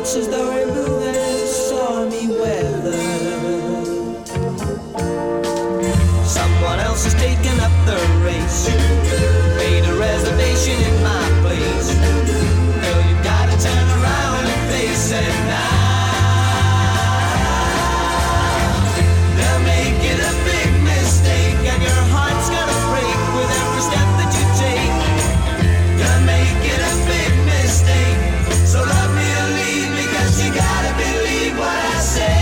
as though we're moving in stormy weather. Someone else has taken up the race, made a reservation in my place. Girl, you gotta turn around and face it now. They're making a big mistake, and your heart's gonna break with every step that you take. You're making a big mistake, so love me or leave me, 'cause you gotta believe what I say.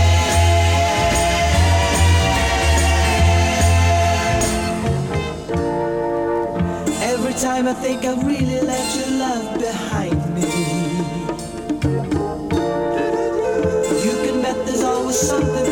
Every time I think I've really left your love behind me, you can bet there's always something